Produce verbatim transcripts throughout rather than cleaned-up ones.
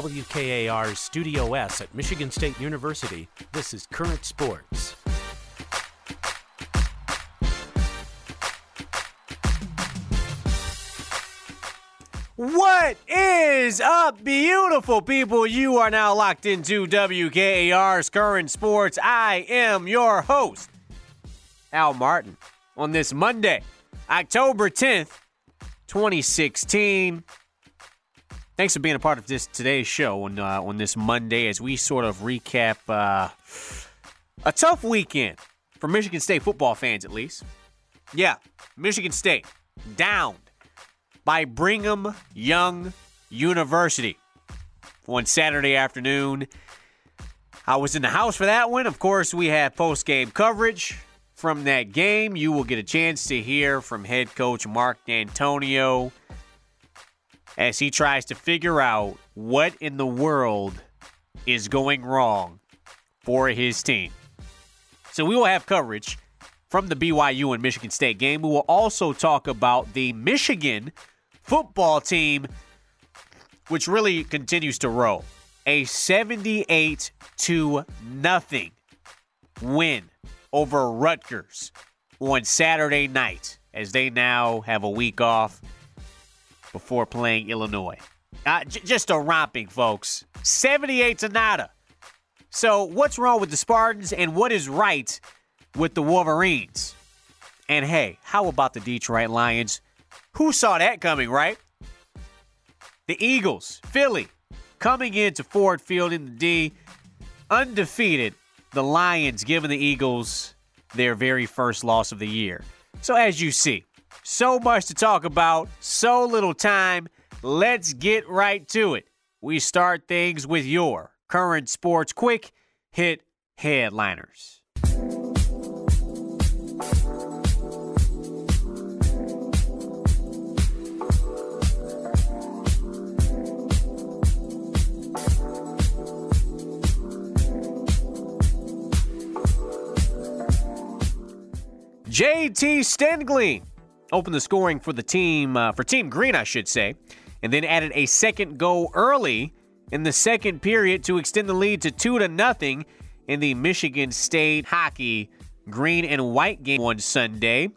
W K A R's Studio S at Michigan State University, this is Current Sports. What is up, beautiful people? You are now locked into W K A R's Current Sports. I am your host, Al Martin, on this Monday, October tenth, twenty sixteen. Thanks for being a part of this today's show on, uh, on this Monday as we sort of recap uh, a tough weekend for Michigan State football fans, at least. Yeah, Michigan State downed by Brigham Young University on Saturday afternoon. I was in the house for that one. Of course, we had post-game coverage from that game. You will get a chance to hear from head coach Mark D'Antonio as he tries to figure out what in the world is going wrong for his team. So we will have coverage from the B Y U and Michigan State game. We will also talk about the Michigan football team, which really continues to roll. A seventy-eight to nothing win over Rutgers on Saturday night as they now have a week off before playing Illinois. Uh, j- just a romping, folks. seventy-eight to nada. So what's wrong with the Spartans and what is right with the Wolverines? And hey, how about the Detroit Lions? Who saw that coming, right? The Eagles, Philly, coming into Ford Field in the D, undefeated. The Lions giving the Eagles their very first loss of the year. So as you see, so much to talk about, so little time. Let's get right to it. We start things with your Current Sports Quick Hit Headliners. J T Stengling opened the scoring for the team, uh, for Team Green, I should say, and then added a second goal early in the second period to extend the lead to two to nothing in the Michigan State hockey green and white game on Sunday.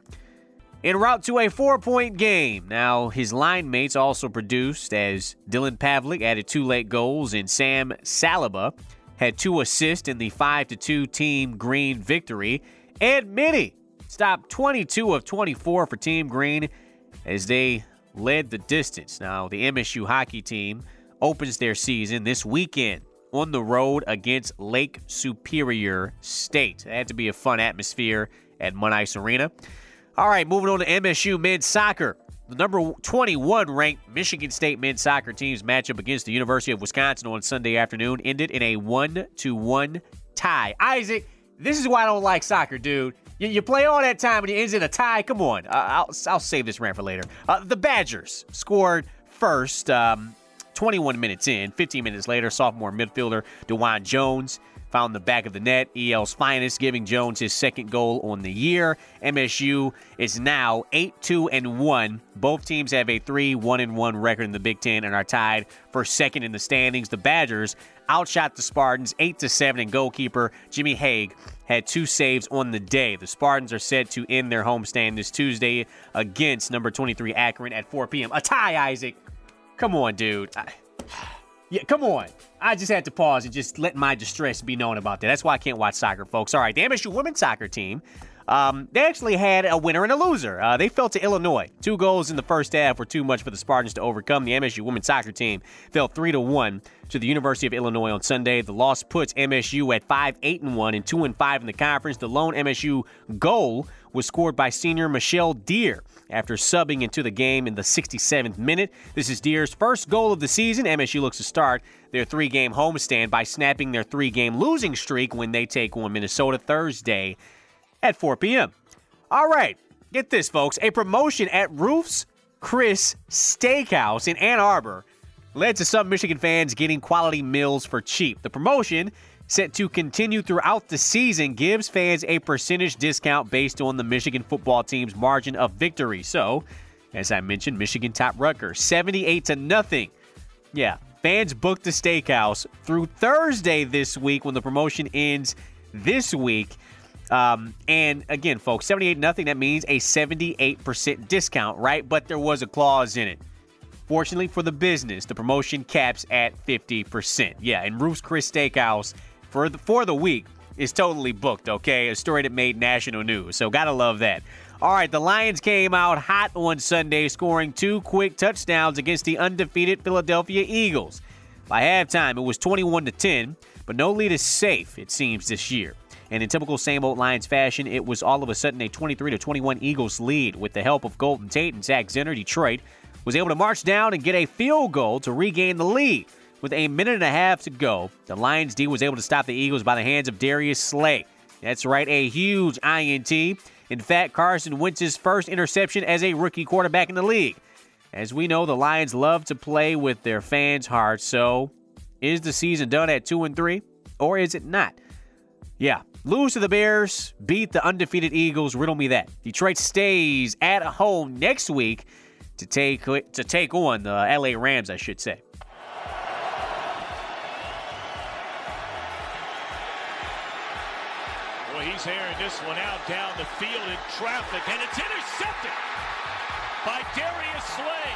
En route to a four-point game. Now, his line mates also produced as Dylan Pavlik added two late goals and Sam Saliba had two assists in the five to two Team Green victory. Ed Minnie stopped twenty-two of twenty-four for Team Green as they led the distance. Now, the M S U hockey team opens their season this weekend on the road against Lake Superior State. It had to be a fun atmosphere at Mud Ice Arena. All right, moving on to M S U men's soccer. The number twenty-one ranked Michigan State men's soccer team's matchup against the University of Wisconsin on Sunday afternoon ended in a one to one tie. Isaac, this is why I don't like soccer, dude. You, you play all that time and it ends in a tie. Come on. Uh, I'll, I'll save this rant for later. Uh, the Badgers scored first um, twenty-one minutes in. fifteen minutes later, sophomore midfielder DeJuan Jones found the back of the net. E L's finest, giving Jones his second goal on the year. M S U is now eight two and one. Both teams have a three one and one record in the Big Ten and are tied for second in the standings. The Badgers outshot the Spartans eight to seven, and goalkeeper Jimmy Haig had two saves on the day. The Spartans are set to end their homestand this Tuesday against number twenty-three Akron at four p.m. A tie, Isaac. Come on, dude. I, yeah, come on. I just had to pause and just let my distress be known about that. That's why I can't watch soccer, folks. All right, the M S U women's soccer team, um, they actually had a winner and a loser. Uh, they fell to Illinois. Two goals in the first half were too much for the Spartans to overcome. The M S U women's soccer team fell three to one to the University of Illinois on Sunday. The loss puts M S U at five eight and one and two and five in the conference. The lone M S U goal was scored by senior Michelle Deer after subbing into the game in the sixty-seventh minute. This is Deer's first goal of the season. M S U looks to start their three-game homestand by snapping their three-game losing streak when they take on Minnesota Thursday at four p.m. All right, get this, folks. A promotion at Ruth's Chris Steakhouse in Ann Arbor led to some Michigan fans getting quality meals for cheap. The promotion, set to continue throughout the season, gives fans a percentage discount based on the Michigan football team's margin of victory. So, as I mentioned, Michigan topped Rutgers seventy-eight to nothing. Yeah, Fans booked the steakhouse through Thursday this week when the promotion ends this week. Um, and again, folks, seventy-eight nothing, that means a seventy-eight percent discount, right? But there was a clause in it. Fortunately for the business, the promotion caps at fifty percent. Yeah, and Ruth's Chris Steakhouse for the, for the week is totally booked, okay? A story that made national news, so gotta love that. All right, the Lions came out hot on Sunday, scoring two quick touchdowns against the undefeated Philadelphia Eagles. By halftime, it was twenty-one to ten, but no lead is safe, it seems, this year. And in typical same-old Lions fashion, it was all of a sudden a twenty-three to twenty-one Eagles lead. With the help of Golden Tate and Zach Zenner, Detroit was able to march down and get a field goal to regain the lead. With a minute and a half to go, the Lions D was able to stop the Eagles by the hands of Darius Slay. That's right, a huge I N T. In fact, Carson Wentz's first interception as a rookie quarterback in the league. As we know, the Lions love to play with their fans' hearts, so is the season done at two and three, or is it not? Yeah, lose to the Bears, beat the undefeated Eagles, riddle me that. Detroit stays at home next week to take to take on the L A Rams, I should say. Well, he's airing this one out down the field in traffic, and it's intercepted by Darius Slay.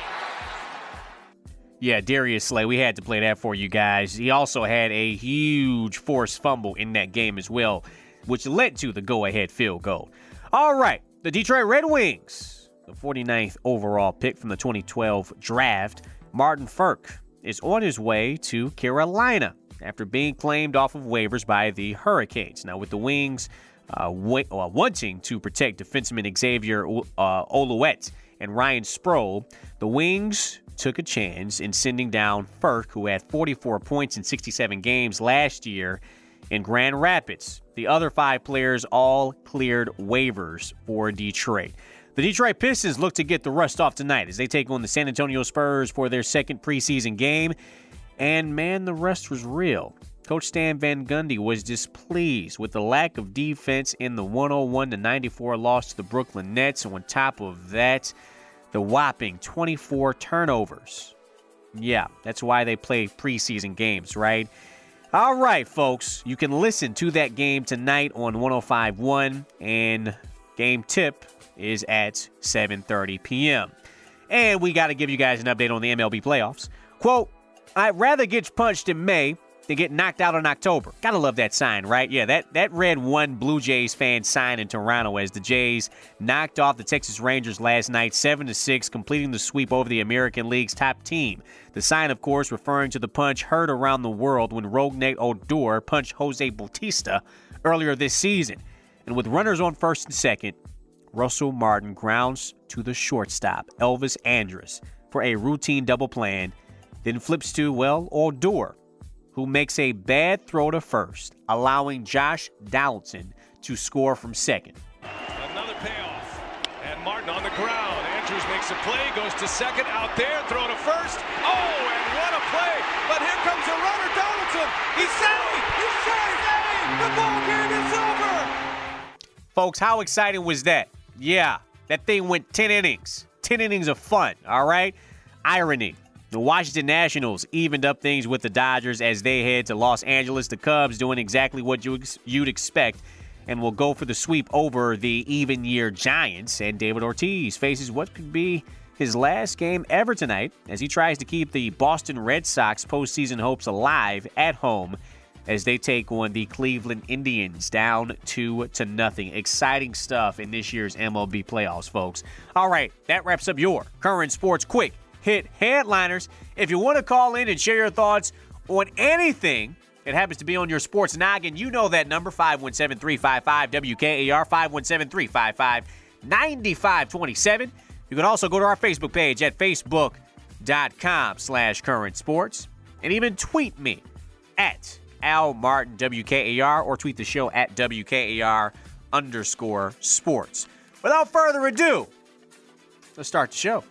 Yeah, Darius Slay, we had to play that for you guys. He also had a huge forced fumble in that game as well, which led to the go-ahead field goal. All right, the Detroit Red Wings, the forty-ninth overall pick from the twenty twelve draft, Martin Ferk, is on his way to Carolina after being claimed off of waivers by the Hurricanes. Now, with the Wings uh, w- uh, wanting to protect defenseman Xavier uh, Ouellet and Ryan Sproul, the Wings took a chance in sending down Ferk, who had forty-four points in sixty-seven games last year in Grand Rapids. The other five players all cleared waivers for Detroit. The Detroit Pistons look to get the rust off tonight as they take on the San Antonio Spurs for their second preseason game. And, man, the rust was real. Coach Stan Van Gundy was displeased with the lack of defense in the one oh one to ninety-four loss to the Brooklyn Nets. And on top of that, the whopping twenty-four turnovers. Yeah, that's why they play preseason games, right? All right, folks, you can listen to that game tonight on one oh five point one, and game tip is at seven thirty p.m. And we got to give you guys an update on the M L B playoffs. Quote, I'd rather get punched in May than get knocked out in October. Gotta love that sign, right? Yeah, that, that read one Blue Jays fan sign in Toronto as the Jays knocked off the Texas Rangers last night seven to six, completing the sweep over the American League's top team. The sign, of course, referring to the punch heard around the world when Rougned Odor punched Jose Bautista earlier this season. And with runners on first and second, Russell Martin grounds to the shortstop, Elvis Andrus, for a routine double plan, then flips to, well, Odor, who makes a bad throw to first, allowing Josh Donaldson to score from second. Another payoff, and Martin on the ground. Andrews makes a play, goes to second, out there, throw to first. Oh, and what a play! But here comes the runner, Donaldson. He's saved! He's saved! The ball game is over! Folks, how exciting was that? Yeah, that thing went ten innings. ten innings of fun, all right? Irony. The Washington Nationals evened up things with the Dodgers as they head to Los Angeles. The Cubs doing exactly what you ex- you'd expect and will go for the sweep over the even-year Giants. And David Ortiz faces what could be his last game ever tonight as he tries to keep the Boston Red Sox postseason hopes alive at home as they take on the Cleveland Indians down two to nothing. Exciting stuff in this year's M L B playoffs, folks. All right, that wraps up your Current Sports Quick Hit Headliners. If you want to call in and share your thoughts on anything that happens to be on your sports noggin, you know that number, five one seven, three five five, W K A R, five one seven, three five five, nine five two seven. You can also go to our Facebook page at facebook.com slash current sports and even tweet me at Al Martin W K A R or tweet the show at W K A R underscore sports. Without further ado, let's start the show.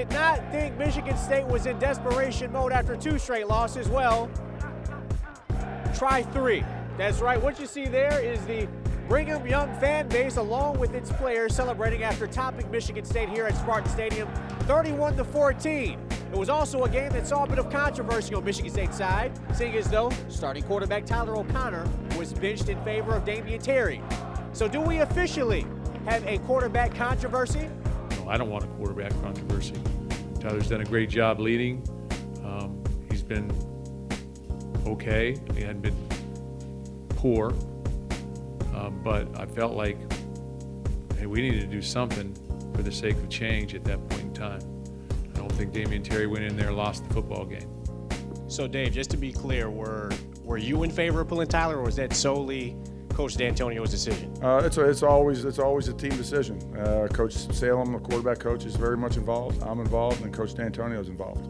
did not think Michigan State was in desperation mode after two straight losses. Well, try three. That's right. What you see there is the Brigham Young fan base along with its players celebrating after topping Michigan State here at Spartan Stadium thirty-one to fourteen. It was also a game that saw a bit of controversy on Michigan State's side, seeing as though starting quarterback Tyler O'Connor was benched in favor of Damian Terry. So do we officially have a quarterback controversy? No, I don't want a quarterback controversy. Tyler's done a great job leading. Um, he's been okay. He hadn't been poor. Um, but I felt like, hey, we needed to do something for the sake of change at that point in time. I don't think Damian Terry went in there and lost the football game. So, Dave, just to be clear, were were you in favor of pulling Tyler, or was that solely Coach D'Antonio's decision? Uh, it's a, it's always it's always a team decision. Uh, Coach Salem, the quarterback coach, is very much involved. I'm involved, and Coach D'Antonio's involved.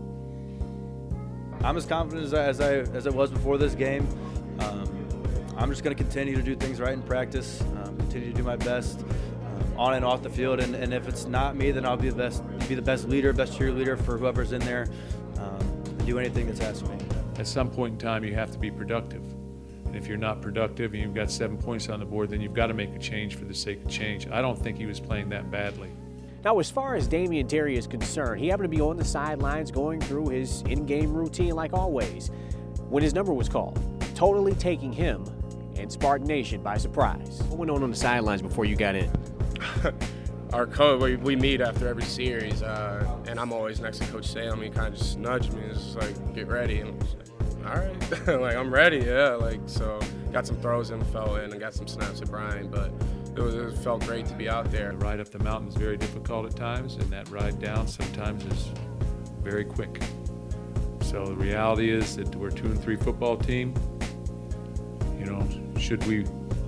I'm as confident as I as I, as I was before this game. Um, I'm just going to continue to do things right in practice, um, continue to do my best um, on and off the field, and, and if it's not me, then I'll be the best, be the best leader, best cheerleader for whoever's in there, um, and do anything that's asked of me. At some point in time, you have to be productive. And if you're not productive and you've got seven points on the board, then you've got to make a change for the sake of change. I don't think he was playing that badly. Now, as far as Damian Terry is concerned, he happened to be on the sidelines going through his in-game routine like always when his number was called, totally taking him and Spartan Nation by surprise. What went on on the sidelines before you got in? Our coach, we, we meet after every series, uh, and I'm always next to Coach Salem. He kind of just nudged me and was just like, get ready. And I'm just like, all right, like I'm ready, yeah. Like so, got some throws in, fell in, and got some snaps at Brian, but it, was, it felt great to be out there. The ride up the mountain is very difficult at times, and that ride down sometimes is very quick. So the reality is that we're a two and three football team. You know, should we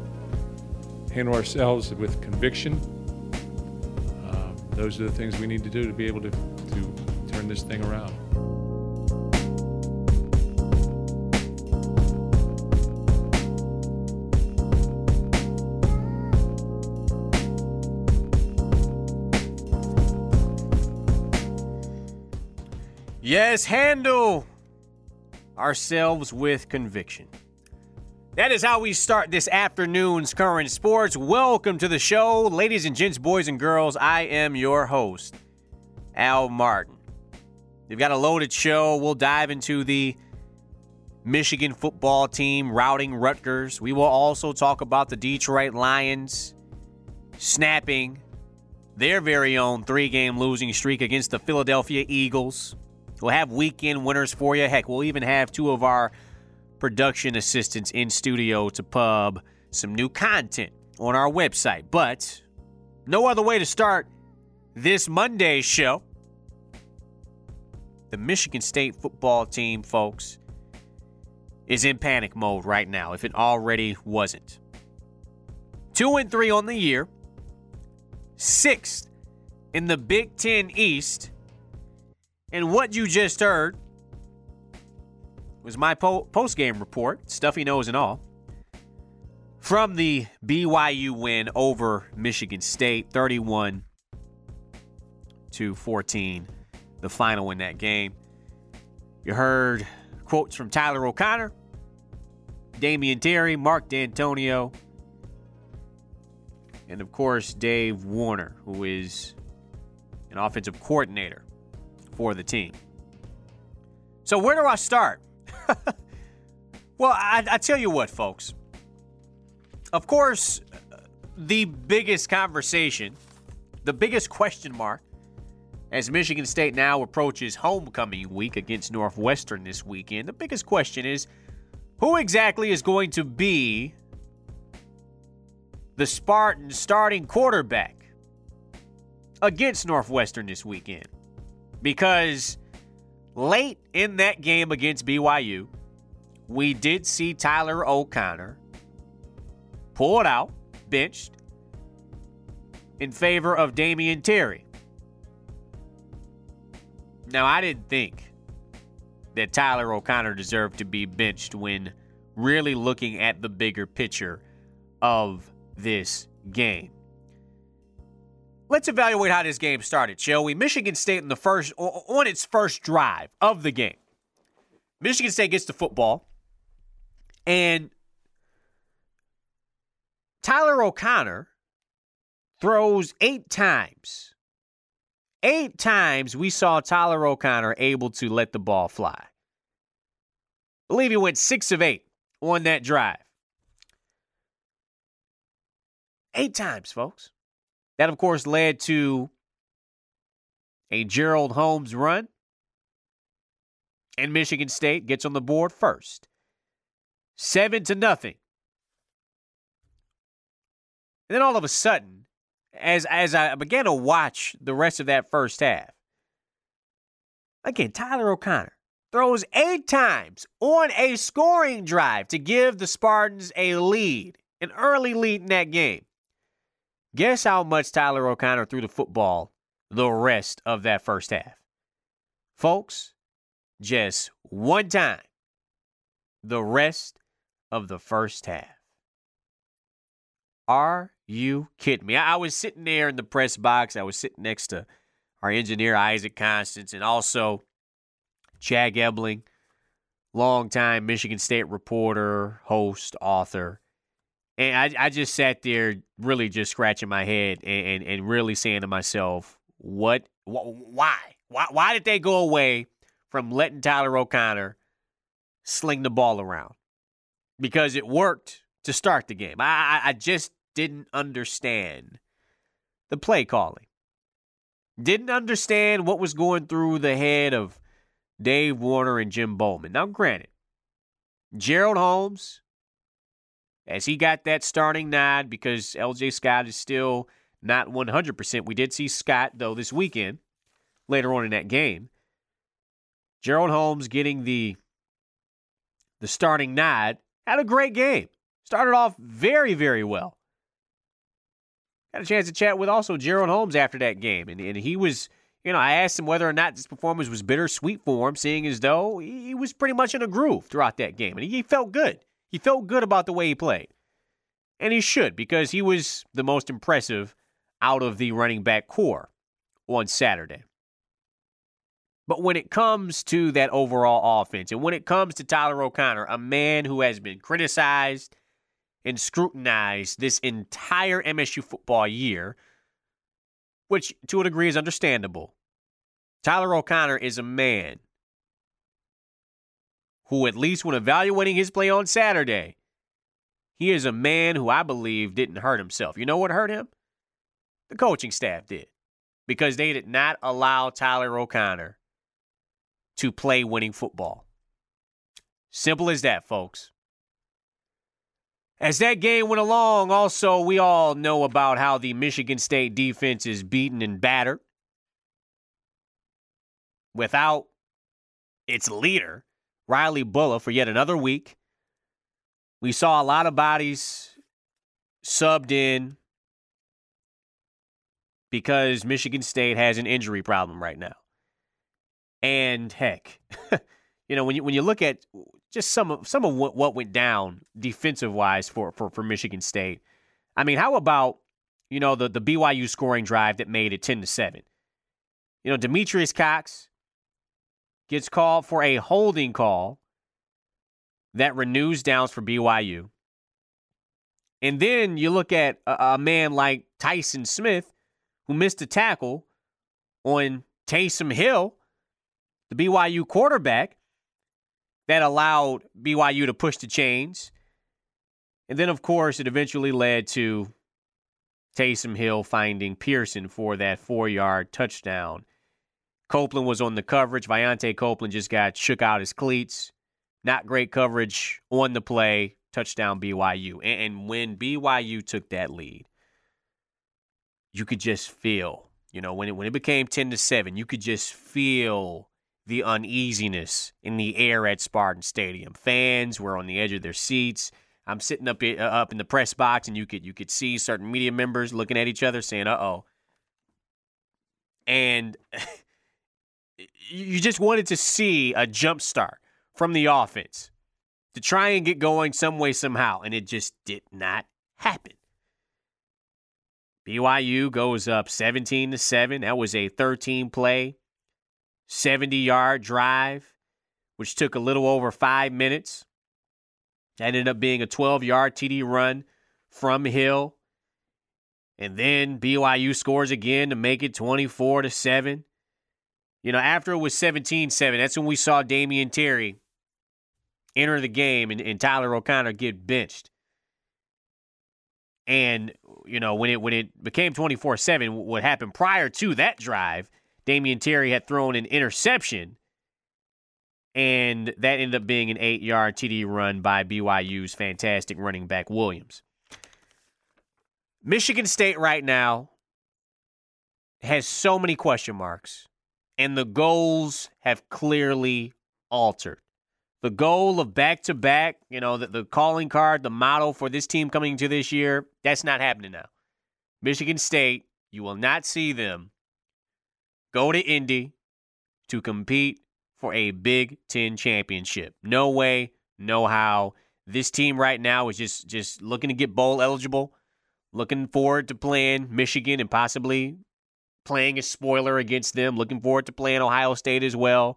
handle ourselves with conviction? Uh, those are the things we need to do to be able to, to turn this thing around. Yes, handle ourselves with conviction. That is how we start this afternoon's Current Sports. Welcome to the show, ladies and gents, boys and girls. I am your host, Al Martin. We've got a loaded show. We'll dive into the Michigan football team routing Rutgers. We will also talk about the Detroit Lions snapping their very own three-game losing streak against the Philadelphia Eagles. We'll have weekend winners for you. Heck, we'll even have two of our production assistants in studio to pub some new content on our website. But no other way to start this Monday's show. The Michigan State football team, folks, is in panic mode right now, if it already wasn't. Two and three on the year, sixth in the Big Ten East, and what you just heard was my po- post-game report, stuffy nose and all, from the B Y U win over Michigan State, thirty-one to fourteen, the final in that game. You heard quotes from Tyler O'Connor, Damian Terry, Mark D'Antonio, and of course Dave Warner, who is an offensive coordinator for the team. So where do I start? Well, I, I tell you what, folks. Of course, the biggest conversation, the biggest question mark, as Michigan State now approaches homecoming week against Northwestern this weekend, the biggest question is, who exactly is going to be the Spartan starting quarterback against Northwestern this weekend? Because late in that game against B Y U, we did see Tyler O'Connor pull it out, benched, in favor of Damian Terry. Now, I didn't think that Tyler O'Connor deserved to be benched when really looking at the bigger picture of this game. let's evaluate how this game started, shall we? Michigan State in the first on its first drive of the game. Michigan State gets the football, and Tyler O'Connor throws eight times. Eight times we saw Tyler O'Connor able to let the ball fly. I believe he went six of eight on that drive. Eight times, folks. That, of course, led to a Gerald Holmes run. And Michigan State gets on the board first. Seven to nothing. And then all of a sudden, as, as I began to watch the rest of that first half, again, Tyler O'Connor throws eight times on a scoring drive to give the Spartans a lead, an early lead in that game. Guess how much Tyler O'Connor threw the football the rest of that first half? Folks, just one time the rest of the first half. Are you kidding me? I was sitting there in the press box. I was sitting next to our engineer, Isaac Constance, and also Chad Ebling, longtime Michigan State reporter, host, author. And I, I just sat there really just scratching my head and, and, and really saying to myself, what, wh- why? why? Why did they go away from letting Tyler O'Connor sling the ball around? Because it worked to start the game. I, I just didn't understand the play calling. Didn't understand what was going through the head of Dave Warner and Jim Bowman. Now, granted, Gerald Holmes, as he got that starting nod because L J Scott is still not one hundred percent. We did see Scott, though, this weekend, later on in that game. Gerald Holmes getting the, the starting nod, had a great game. Started off very, very well. Got a chance to chat with also Gerald Holmes after that game. And, and he was, you know, I asked him whether or not this performance was bittersweet for him, seeing as though he was pretty much in a groove throughout that game. And he felt good. He felt good about the way he played. And he should, because he was the most impressive out of the running back core on Saturday. But when it comes to that overall offense, and when it comes to Tyler O'Connor, a man who has been criticized and scrutinized this entire M S U football year, which to a degree is understandable, Tyler O'Connor is a man who, at least when evaluating his play on Saturday, he is a man who I believe didn't hurt himself. You know what hurt him? The coaching staff did. Because they did not allow Tyler O'Connor to play winning football. Simple as that, folks. As that game went along, also, we all know about how the Michigan State defense is beaten and battered. Without its leader, Riley Bulla, for yet another week. We saw a lot of bodies subbed in because Michigan State has an injury problem right now. And heck, you know, when you when you look at just some of some of what, what went down defensive wise for, for for Michigan State, I mean, how about, you know, the, the B Y U scoring drive that made it ten to seven? You know, Demetrius Cox gets called for a holding call that renews downs for B Y U. And then you look at a, a man like Tyson Smith, who missed a tackle on Taysom Hill, the B Y U quarterback, that allowed B Y U to push the chains. And then, of course, it eventually led to Taysom Hill finding Pearson for that four-yard touchdown. Copeland was on the coverage. Viante Copeland just got shook out his cleats. Not great coverage on the play. Touchdown B Y U. And, and when B Y U took that lead, you could just feel, you know, when it when it became ten to seven, you could just feel the uneasiness in the air at Spartan Stadium. Fans were on the edge of their seats. I'm sitting up uh, up in the press box, and you could you could see certain media members looking at each other, saying, "Uh-oh." And you just wanted to see a jump start from the offense to try and get going some way, somehow, and it just did not happen. B Y U goes up seventeen to seven. That was a thirteen-play, seventy-yard drive, which took a little over five minutes. That ended up being a twelve-yard T D run from Hill. And then B Y U scores again to make it twenty-four to seven. You know, after it was seventeen seven, that's when we saw Damian Terry enter the game and, and Tyler O'Connor get benched. And, you know, when it when it became twenty-four seven, what happened prior to that drive, Damian Terry had thrown an interception, and that ended up being an eight-yard T D run by B Y U's fantastic running back Williams. Michigan State right now has so many question marks, and the goals have clearly altered. The goal of back-to-back, you know, the, the calling card, the motto for this team coming into this year, that's not happening now. Michigan State, you will not see them go to Indy to compete for a Big Ten championship. No way, no how. This team right now is just, just looking to get bowl eligible, looking forward to playing Michigan and possibly playing a spoiler against them, looking forward to playing Ohio State as well.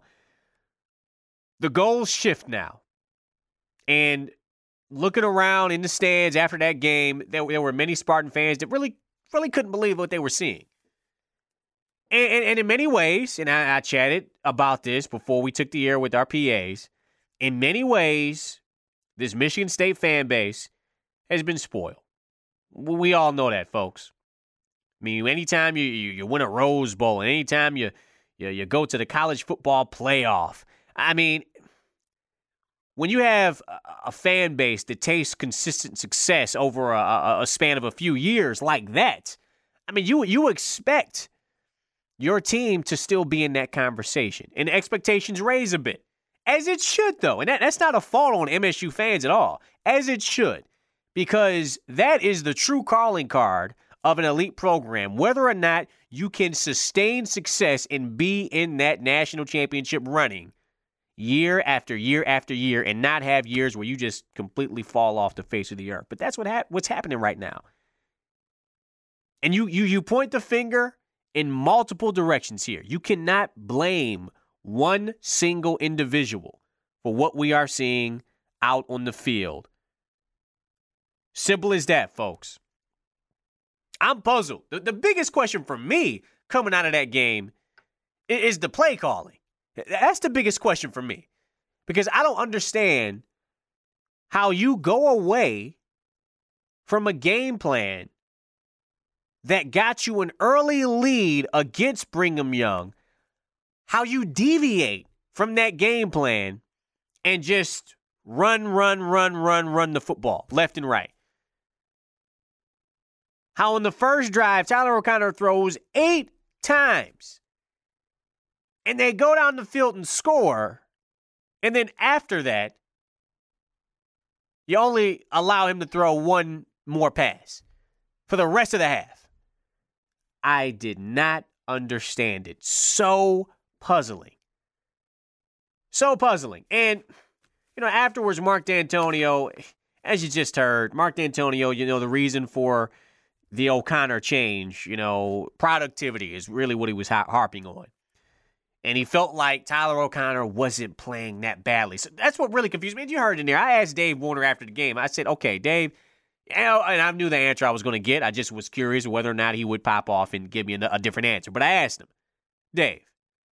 The goals shift now. And looking around in the stands after that game, there, there were many Spartan fans that really, really couldn't believe what they were seeing. And, and, and in many ways, and I, I chatted about this before we took the air with our P As, in many ways, this Michigan State fan base has been spoiled. We all know that, folks. I mean, anytime you, you, you win a Rose Bowl, and anytime you, you, you go to the college football playoff, I mean, when you have a, a fan base that tastes consistent success over a, a, a span of a few years like that, I mean, you you expect your team to still be in that conversation. And expectations raise a bit. As it should, though. And that, that's not a fault on M S U fans at all. As it should. Because that is the true calling card of an elite program, whether or not you can sustain success and be in that national championship running year after year after year and not have years where you just completely fall off the face of the earth. But that's what ha- what's happening right now. And you, you, you point the finger in multiple directions here. You cannot blame one single individual for what we are seeing out on the field. Simple as that, folks. I'm puzzled. The, the biggest question for me coming out of that game is the play calling. That's the biggest question for me. Because I don't understand how you go away from a game plan that got you an early lead against Brigham Young, how you deviate from that game plan and just run, run, run, run, run the football left and right. How in the first drive, Tyler O'Connor throws eight times. And they go down the field and score. And then after that, you only allow him to throw one more pass for the rest of the half. I did not understand it. So puzzling. So puzzling. And, you know, afterwards, Mark D'Antonio, as you just heard, Mark D'Antonio, you know, the reason for the O'Connor change, you know, productivity is really what he was ha- harping on. And he felt like Tyler O'Connor wasn't playing that badly. So that's what really confused me. And you heard in there, I asked Dave Warner after the game. I said, okay, Dave, you know, and I knew the answer I was going to get. I just was curious whether or not he would pop off and give me a, a different answer. But I asked him, Dave,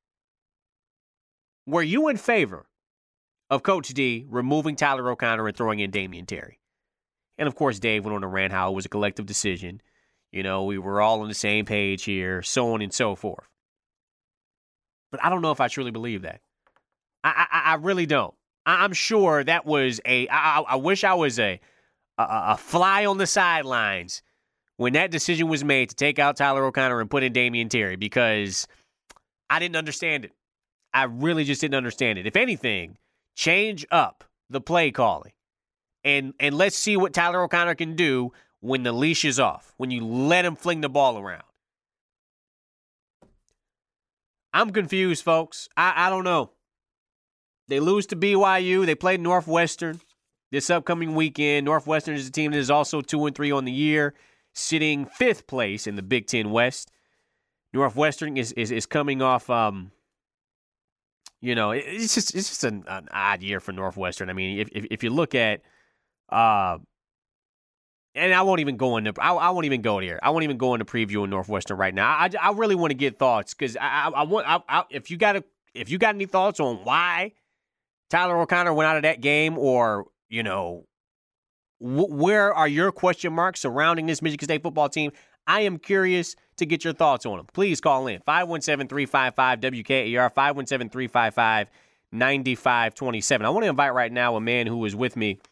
were you in favor of Coach D removing Tyler O'Connor and throwing in Damian Terry? And, of course, Dave went on to rant how it was a collective decision. You know, we were all on the same page here, so on and so forth. But I don't know if I truly believe that. I I, I really don't. I, I'm sure that was a. I, I wish I was a, a a fly on the sidelines when that decision was made to take out Tyler O'Connor and put in Damian Terry, because I didn't understand it. I really just didn't understand it. If anything, change up the play calling, and and let's see what Tyler O'Connor can do when the leash is off, when you let him fling the ball around. I'm confused, folks. I, I don't know. They lose to B Y U. They play Northwestern this upcoming weekend. Northwestern is a team that is also two and three on the year. sitting fifth place in the Big Ten West. Northwestern is is, is coming off, um, you know, it, it's just it's just an, an odd year for Northwestern. I mean, if if, if you look at, uh, and I won't even go into I, I won't even go here. I won't even go into previewing Northwestern right now. I, I really want to get thoughts because I, I I want I, I, if you got a, if you got any thoughts on why Tyler O'Connor went out of that game, or you know, wh- where are your question marks surrounding this Michigan State football team? I am curious to get your thoughts on them. Please call in five one seven, three five five, W K A R, five one seven, three five five, nine five two seven. I want to invite right now a man who was with me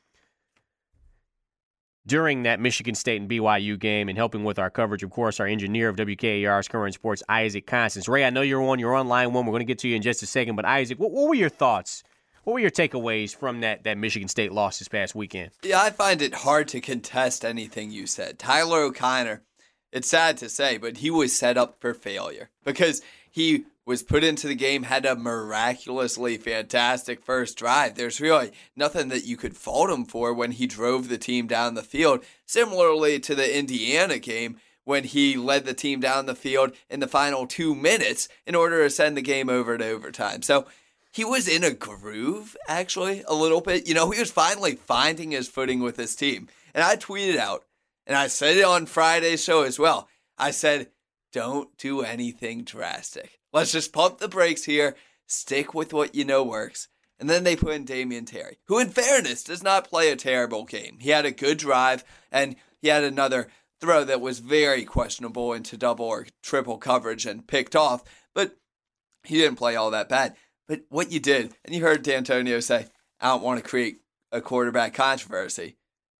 during that Michigan State and B Y U game and helping with our coverage, of course, our engineer of W K A R's Current Sports, Isaac Constance. Ray, I know you're on. You're on line one. We're going to get to you in just a second. But, Isaac, what, what were your thoughts? What were your takeaways from that, that Michigan State loss this past weekend? Yeah, I find it hard to contest anything you said. Tyler O'Connor, it's sad to say, but he was set up for failure because he was put into the game, had a miraculously fantastic first drive. There's really nothing that you could fault him for when he drove the team down the field. Similarly to the Indiana game, when he led the team down the field in the final two minutes in order to send the game over to overtime. So he was in a groove, actually, a little bit. You know, he was finally finding his footing with his team. And I tweeted out, and I said it on Friday's show as well. I said, don't do anything drastic. Let's just pump the brakes here, stick with what you know works. And then they put in Damian Terry, who in fairness does not play a terrible game. He had a good drive, and he had another throw that was very questionable into double or triple coverage and picked off. But he didn't play all that bad. But what you did, and you heard D'Antonio say, I don't want to create a quarterback controversy.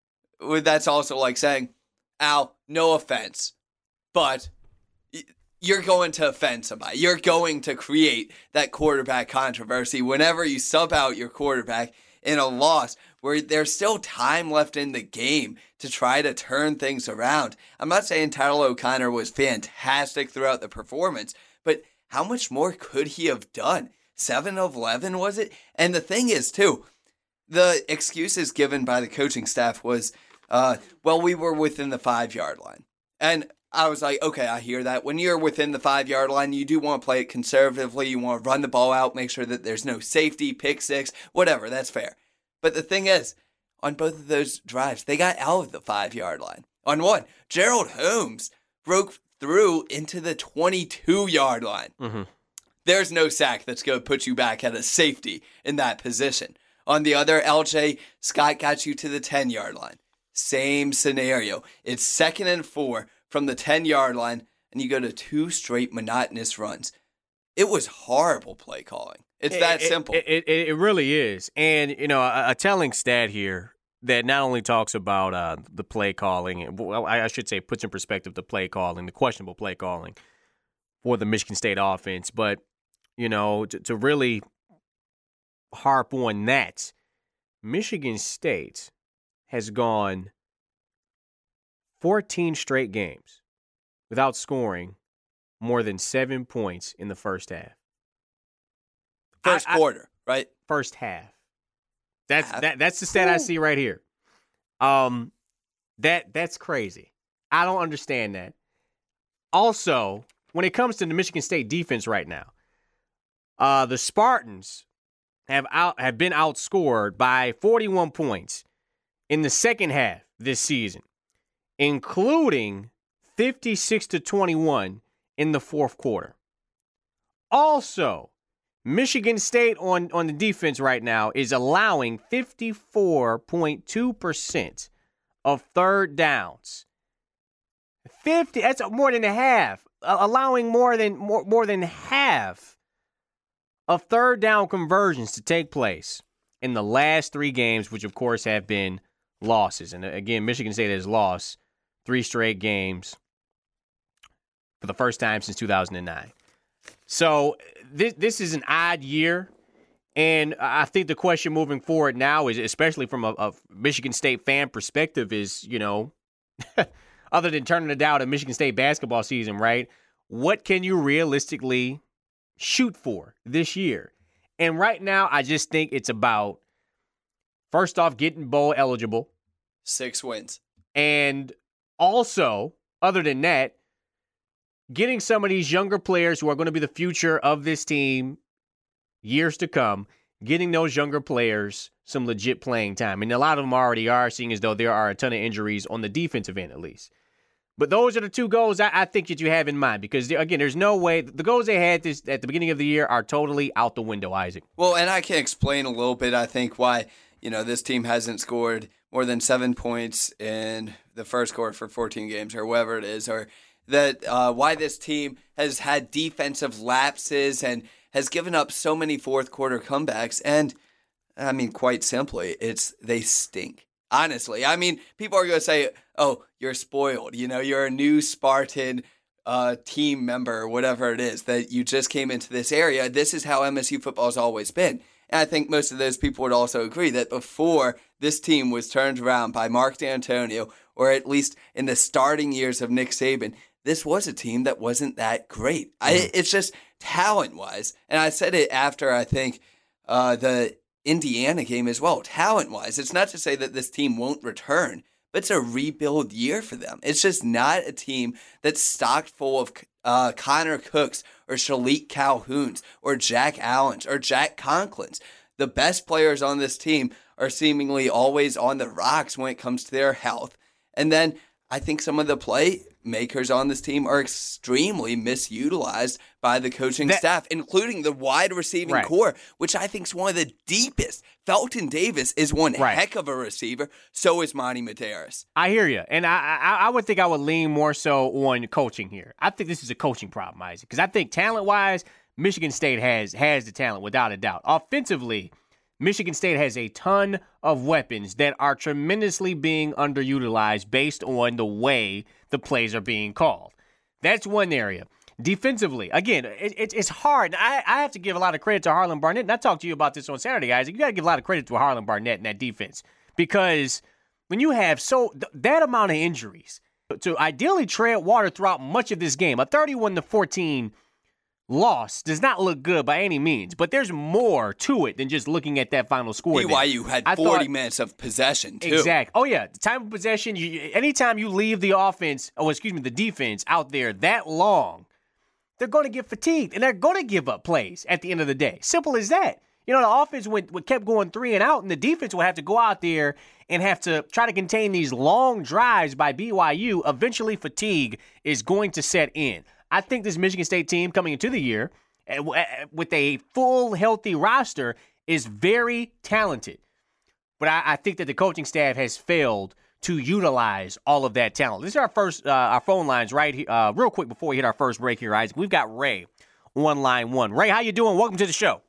That's also like saying, Al, no offense, but you're going to offend somebody. You're going to create that quarterback controversy whenever you sub out your quarterback in a loss where there's still time left in the game to try to turn things around. I'm not saying Tyler O'Connor was fantastic throughout the performance, but how much more could he have done? seven of eleven, was it? And the thing is, too, the excuses given by the coaching staff was, Uh, well, we were within the five-yard line. And I was like, okay, I hear that. When you're within the five-yard line, you do want to play it conservatively. You want to run the ball out, make sure that there's no safety, pick six, whatever. That's fair. But the thing is, on both of those drives, they got out of the five-yard line. On one, Gerald Holmes broke through into the twenty-two-yard line. Mm-hmm. There's no sack that's going to put you back at a safety in that position. On the other, L J Scott got you to the ten-yard line. Same scenario. It's second and four from the ten-yard line, and you go to two straight monotonous runs. It was horrible play calling. It's that it, simple. It, it, it really is. And, you know, a, a telling stat here that not only talks about uh, the play calling, well, I should say puts in perspective the play calling, the questionable play calling for the Michigan State offense, but, you know, to, to really harp on that, Michigan State has gone fourteen straight games without scoring more than seven points in the first half. First I, quarter, I, right? First half. That's half. that. That's the stat Ooh. I see right here. Um, that that's crazy. I don't understand that. Also, when it comes to the Michigan State defense right now, uh, the Spartans have out have been outscored by forty-one points in the second half this season, including fifty-six to twenty-one in the fourth quarter. Also, Michigan State on, on the defense right now is allowing fifty-four point two percent of third downs. fifty, that's more than a half, uh, allowing more than more, more than half of third down conversions to take place in the last three games, which of course have been losses. And again, Michigan State has lost three straight games for the first time since two thousand nine. So this this is an odd year, and I think the question moving forward now is, especially from a, a Michigan State fan perspective, is, you know, other than turning it down a Michigan State basketball season, right? What can you realistically shoot for this year? And right now, I just think it's about, first off, getting bowl eligible. Six wins. And also, other than that, getting some of these younger players who are going to be the future of this team years to come, getting those younger players some legit playing time. And a lot of them already are, seeing as though there are a ton of injuries on the defensive end at least. But those are the two goals I, I think that you have in mind because, again, there's no way – the goals they had this at the beginning of the year are totally out the window, Isaac. Well, and I can explain a little bit, I think, why, you know, this team hasn't scored more than seven points in the first quarter for fourteen games or whatever it is, or that uh, why this team has had defensive lapses and has given up so many fourth-quarter comebacks. And, I mean, quite simply, it's they stink. Honestly, I mean, people are going to say, oh, you're spoiled. You know, you're a new Spartan uh, team member or whatever it is, that you just came into this area. This is how M S U football has always been. And I think most of those people would also agree that before this team was turned around by Mark D'Antonio, or at least in the starting years of Nick Saban, this was a team that wasn't that great. Mm-hmm. I, it's just talent-wise. And I said it after, I think, uh, the Indiana game as well, talent-wise. It's not to say that this team won't return, but it's a rebuild year for them. It's just not a team that's stocked full of uh, Connor Cooks or Shalik Calhouns or Jack Allens or Jack Conklins. The best players on this team are seemingly always on the rocks when it comes to their health. And then I think some of the playmakers on this team are extremely misutilized by the coaching that, staff, including the wide receiving right. core, which I think is one of the deepest. Felton Davis is one right. heck of a receiver. So is Monty Medeiros. I hear you. And I, I I would think I would lean more so on coaching here. I think this is a coaching problem, Isaac, because I think talent-wise, Michigan State has has the talent without a doubt. Offensively, Michigan State has a ton of weapons that are tremendously being underutilized based on the way the plays are being called. That's one area. Defensively, again, it, it, it's hard. I, I have to give a lot of credit to Harlan Barnett, and I talked to you about this on Saturday, Isaac. You got to give a lot of credit to Harlan Barnett in that defense because when you have so th- that amount of injuries, to ideally tread water throughout much of this game, a thirty-one to fourteen loss does not look good by any means, but there's more to it than just looking at that final score. B Y U had I forty thought, minutes of possession, too. Exactly. Oh, yeah. The time of possession, you, anytime you leave the offense, oh, excuse me, the defense out there that long, they're going to get fatigued, and they're going to give up plays at the end of the day. Simple as that. You know, the offense went, kept going three and out, and the defense will have to go out there and have to try to contain these long drives by B Y U. Eventually, fatigue is going to set in. I think this Michigan State team coming into the year with a full, healthy roster is very talented. But I, I think that the coaching staff has failed to utilize all of that talent. This is our first, uh, our phone lines right here. Uh, real quick before we hit our first break here, Isaac. We've got Ray on line one. Ray, how you doing? Welcome to the show.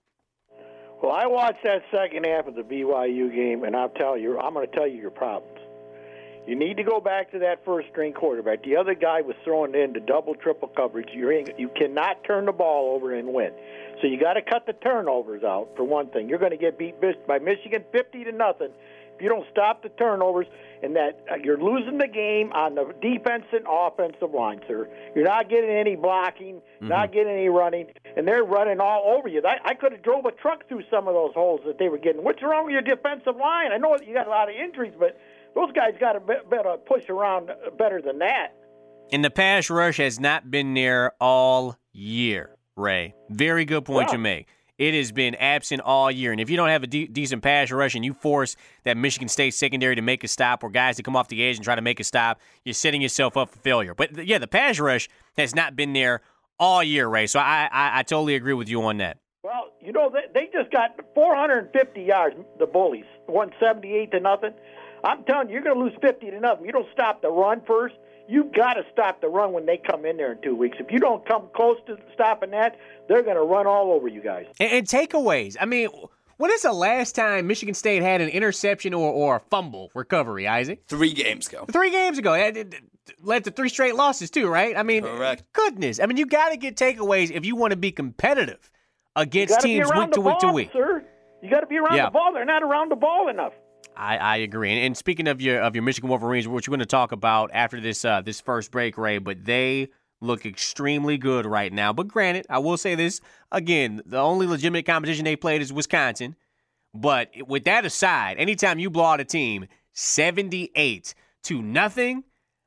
Well, I watched that second half of the B Y U game, and I'll tell you, I'm going to tell you your problems. You need to go back to that first-string quarterback. The other guy was throwing into double, triple coverage. You're in, you cannot turn the ball over and win. So you got to cut the turnovers out, for one thing. You're going to get beat by Michigan fifty to nothing if you don't stop the turnovers, and that uh, you're losing the game on the defense and offensive line, sir. You're not getting any blocking, mm-hmm. not getting any running, and they're running all over you. I, I could have drove a truck through some of those holes that they were getting. What's wrong with your defensive line? I know you got a lot of injuries, but those guys got to be, better push around better than that. And the pass rush has not been there all year, Ray. Very good point yeah. you make. It has been absent all year. And if you don't have a de- decent pass rush and you force that Michigan State secondary to make a stop or guys to come off the edge and try to make a stop, you're setting yourself up for failure. But, yeah, the pass rush has not been there all year, Ray. So I, I, I totally agree with you on that. Well, you know, they, they just got four hundred fifty yards, the Bullies, one seventy-eight to nothing. I'm telling you, you're going to lose fifty to nothing. You don't stop the run first. You've got to stop the run when they come in there in two weeks. If you don't come close to stopping that, they're going to run all over you guys. And, and takeaways. I mean, when is the last time Michigan State had an interception or, or a fumble recovery, Isaac? Three games ago. Three games ago. It, it, it led to three straight losses, too, right? I mean, correct. Goodness. I mean, you got to get takeaways if you want to be competitive against teams week to ball, week to week. Sir. You got to be around yeah. the ball. They're not around the ball enough. I, I agree. And, and speaking of your of your Michigan Wolverines, which we're going to talk about after this uh, this first break, Ray, but they look extremely good right now. But granted, I will say this, again, the only legitimate competition they played is Wisconsin. But with that aside, anytime you blow out a team seventy-eight to nothing,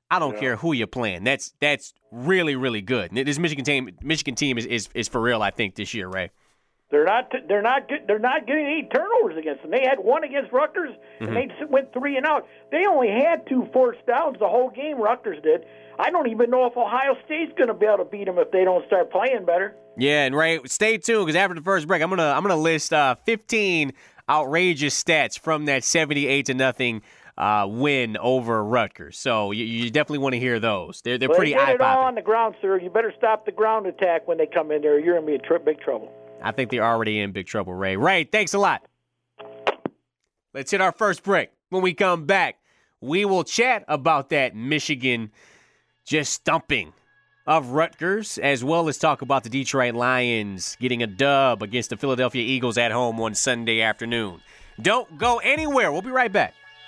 I don't Yeah. care who you're playing. That's that's really, really good. This Michigan team Michigan team is, is, is for real, I think, this year, Ray. They're not. They're not. They're not getting any turnovers against them. They had one against Rutgers, Mm-hmm. and they went three and out. They only had two first downs the whole game. Rutgers did. I don't even know if Ohio State's going to be able to beat them if they don't start playing better. Yeah, and Ray, stay tuned because after the first break, I'm gonna I'm gonna list uh, fifteen outrageous stats from that seventy-eight to nothing uh, win over Rutgers. So you, you definitely want to hear those. They're they're Well, pretty they get eye it all popping. on the ground, sir. You better stop the ground attack when they come in there. You're going to be in tr- big trouble. I think they're already in big trouble, Ray. Ray, thanks a lot. Let's hit our first break. When we come back, we will chat about that Michigan just stumping of Rutgers, as well as talk about the Detroit Lions getting a dub against the Philadelphia Eagles at home on Sunday afternoon. Don't go anywhere. We'll be right back.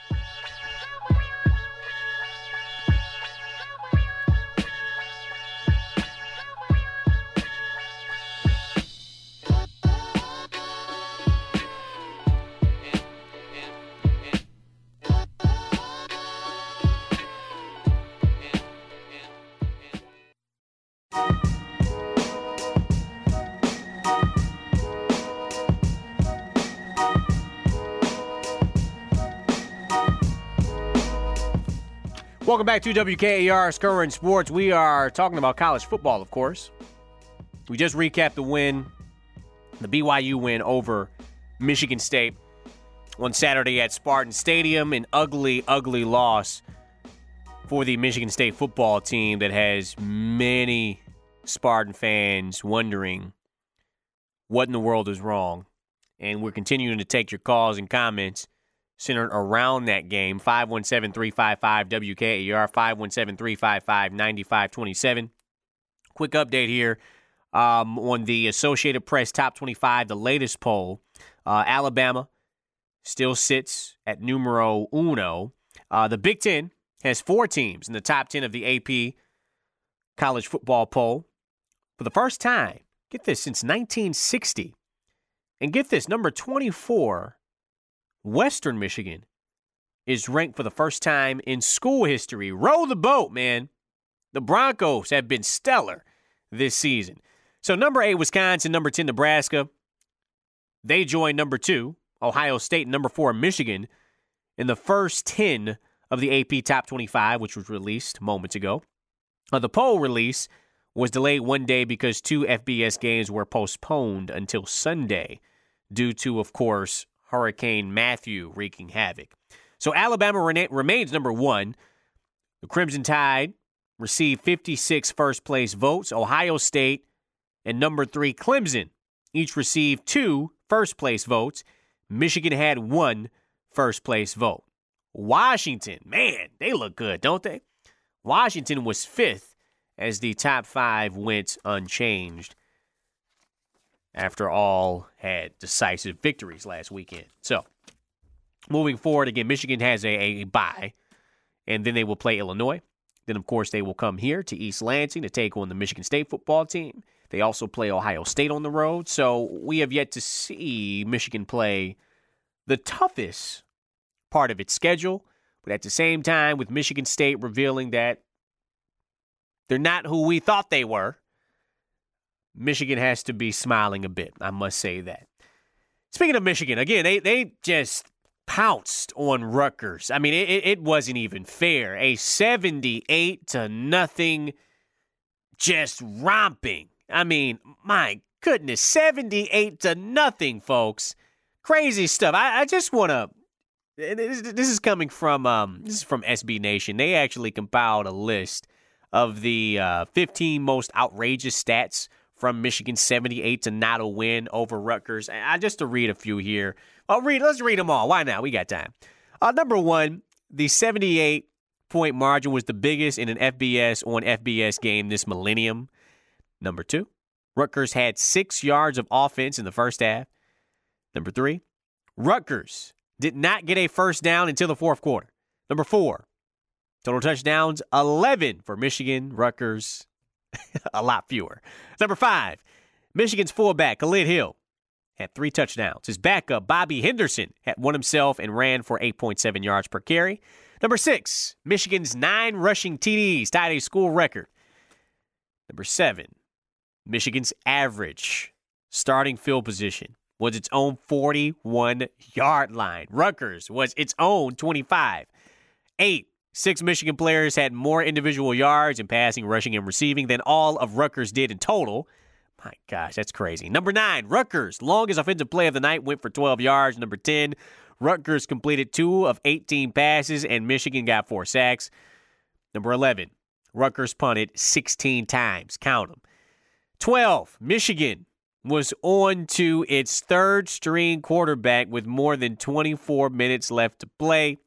Welcome back to W K A R Current Sports. We are talking about college football, of course. We just recapped the win, the B Y U win over Michigan State on Saturday at Spartan Stadium. An ugly, ugly loss for the Michigan State football team that has many Spartan fans wondering what in the world is wrong. And we're continuing to take your calls and comments centered around that game. five one seven, three five five, W K A R, five one seven, three five five, nine five two seven. Quick update here um, on the Associated Press Top twenty-five, the latest poll. Uh, Alabama still sits at numero uno. Uh, the Big Ten has four teams in the top ten of the A P college football poll. For the first time, get this, since nineteen sixty. And get this, number twenty-four, Western Michigan, is ranked for the first time in school history. Row the boat, man. The Broncos have been stellar this season. So number eight, Wisconsin, number ten, Nebraska. They join number two, Ohio State, and number four, Michigan, in the first ten of the A P Top twenty-five, which was released moments ago. Uh, the poll release was delayed one day because two F B S games were postponed until Sunday due to, of course, Hurricane Matthew wreaking havoc. So Alabama rena- remains number one. The Crimson Tide received fifty-six first-place votes. Ohio State and number three, Clemson, each received two first-place votes. Michigan had one first-place vote. Washington, man, they look good, don't they? Washington was fifth as the top five went unchanged after all had decisive victories last weekend. So, moving forward, again, Michigan has a, a bye, and then they will play Illinois. Then, of course, they will come here to East Lansing to take on the Michigan State football team. They also play Ohio State on the road. So, we have yet to see Michigan play the toughest part of its schedule. But at the same time, with Michigan State revealing that they're not who we thought they were, Michigan has to be smiling a bit. I must say that. Speaking of Michigan, again, they they just pounced on Rutgers. I mean, it, it wasn't even fair. A seventy-eight to nothing just romping. I mean, my goodness, seventy-eight to nothing, folks. Crazy stuff. I, I just want to. This, this is coming from um, this is from S B Nation. They actually compiled a list of the uh, fifteen most outrageous stats from Michigan, seventy-eight to not a win over Rutgers. I just to read a few here. I'll read. Let's read them all. Why not? We got time. Uh, number one, the seventy-eight point margin was the biggest in an F B S on F B S game this millennium. Number two, Rutgers had six yards of offense in the first half. Number three, Rutgers did not get a first down until the fourth quarter. Number four, total touchdowns, eleven for Michigan. Rutgers, a lot fewer. Number five, Michigan's fullback, Khalid Hill, had three touchdowns. His backup, Bobby Henderson, had one himself and ran for eight point seven yards per carry. Number six, Michigan's nine rushing T Ds tied a school record. Number seven, Michigan's average starting field position was its own forty-one-yard line. Rutgers was its own twenty-five. Eight, six Michigan players had more individual yards in passing, rushing, and receiving than all of Rutgers did in total. My gosh, that's crazy. Number nine, Rutgers' longest offensive play of the night went for twelve yards. Number ten, Rutgers completed two of eighteen passes, and Michigan got four sacks. Number eleven, Rutgers punted sixteen times. Count them. twelve, Michigan was on to its third-string quarterback with more than twenty-four minutes left to play.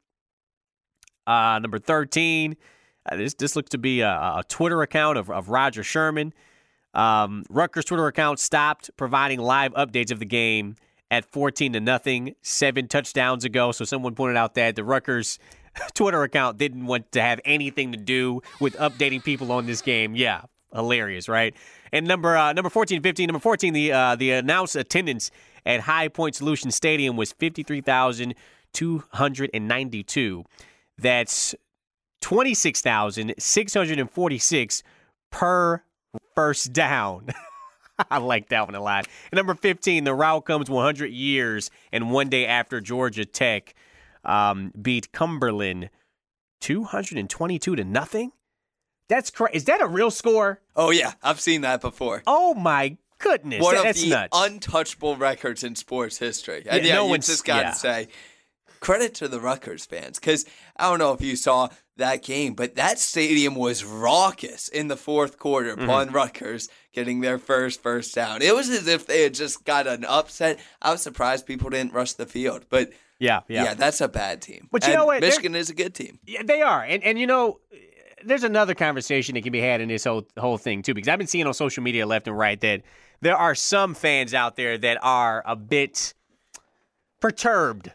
Uh, number thirteen, uh, this this looks to be a, a Twitter account of, of Roger Sherman. Um, Rutgers' Twitter account stopped providing live updates of the game at fourteen to nothing, seven touchdowns ago. So someone pointed out that the Rutgers Twitter account didn't want to have anything to do with updating people on this game. Yeah, hilarious, right? And number uh, number fourteen, fifteen, number fourteen, the uh, the announced attendance at High Point Solution Stadium was fifty-three thousand two hundred ninety-two. That's twenty-six thousand six hundred forty-six per first down. I like that one a lot. And number fifteen, the route comes one hundred years and one day after Georgia Tech um, beat Cumberland two hundred twenty-two to nothing. That's crazy. Is that a real score? Oh, yeah. I've seen that before. Oh, my goodness. One that, of that's the nuts. untouchable records in sports history. And yeah, yeah, no you one's, just got to yeah. say, credit to the Rutgers fans, because I don't know if you saw that game, but that stadium was raucous in the fourth quarter Mm-hmm. upon Rutgers getting their first first down. It was as if they had just got an upset. I was surprised people didn't rush the field, but yeah, yeah, yeah that's a bad team. But you and know what? Michigan is a good team. Yeah, they are. And, and you know, there's another conversation that can be had in this whole whole thing, too, because I've been seeing on social media left and right that there are some fans out there that are a bit perturbed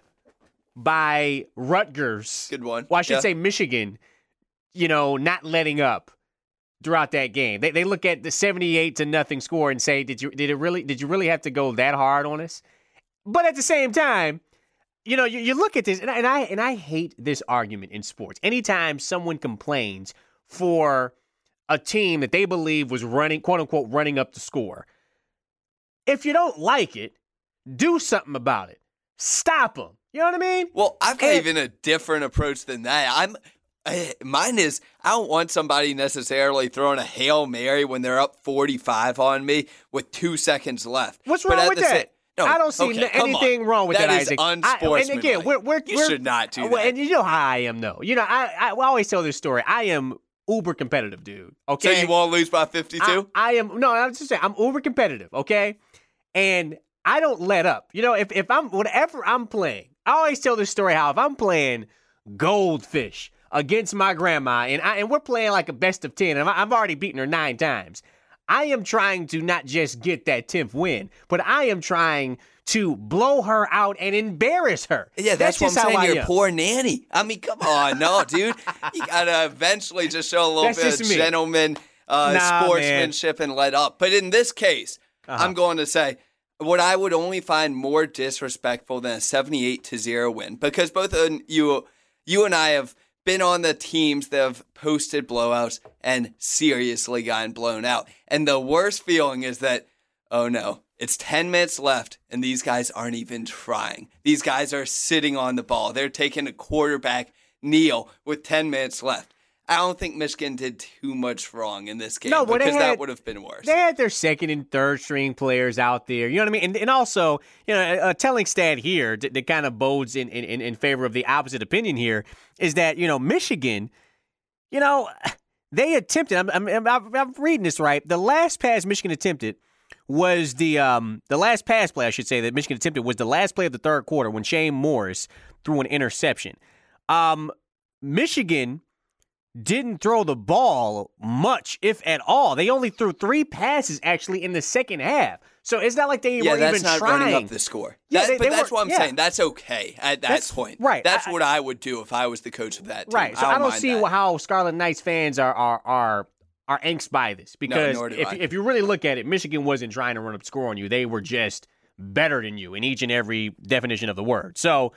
by Rutgers. Good one. Well, I should Yeah. say Michigan, you know, not letting up throughout that game. They they look at the seventy-eight to nothing score and say, did you did it really did you really have to go that hard on us? But at the same time, you know, you, you look at this, and I, and I and I hate this argument in sports. Anytime someone complains for a team that they believe was running, quote unquote, running up the score, if you don't like it, do something about it. Stop them. You know what I mean? Well, I've got And- even a different approach than that. I'm I, mine is I don't want somebody necessarily throwing a Hail Mary when they're up forty-five on me with two seconds left. What's But wrong at with the that? sa- no, I don't see okay, n- come anything on. wrong with that, That is Isaac. I- unsportsmanlike. and again, we're, we're, you we're, should not do well, that. And you know how I am, though. You know, I, I, I always tell this story. I am uber competitive, dude. Okay, So you won't lose by fifty-two? I, I am no. I'm just saying I'm uber competitive. Okay, and I don't let up. You know, if if I'm whatever I'm playing, I always tell this story how if I'm playing Goldfish against my grandma, and I and we're playing like a best of ten, and I've already beaten her nine times. I am trying to not just get that tenth win, but I am trying to blow her out and embarrass her. Yeah, that's, what I'm just how saying. I You're am. a poor nanny. I mean, come on, no, dude. You gotta eventually just show a little That's bit just of me. gentleman uh, Nah, sportsmanship and let up. But in this case, Uh-huh. I'm going to say what I would only find more disrespectful than a seventy-eight to zero win, because both of you, you and I have been on the teams that have posted blowouts and seriously gotten blown out. And the worst feeling is that, oh no, it's ten minutes left and these guys aren't even trying. These guys are sitting on the ball. They're taking a quarterback kneel with ten minutes left. I don't think Michigan did too much wrong in this game No, but they because that had- would have been worse. They had their second and third string players out there. You know what I mean? And, and also, you know, a, a telling stat here that, that kind of bodes in, in, in favor of the opposite opinion here is that, you know, Michigan, you know, they attempted, I'm, I'm, I'm, I'm reading this right, the last pass Michigan attempted was the um the last pass play, I should say, that Michigan attempted was the last play of the third quarter when Shane Morris threw an interception. Um, Michigan didn't throw the ball much, if at all. They only threw three passes, actually, in the second half. So it's not like they yeah, were that's even not trying. running up the score. Yeah, That- they- but they that's were- what I'm yeah. saying. That's okay at that That's- point. right. That's I- what I would do if I was the coach of that team. Right. So I don't, mind see that. how Scarlet Knights fans are are are are angst by this, because nor do if I. if you really look at it, Michigan wasn't trying to run up score on you. They were just better than you in each and every definition of the word. So,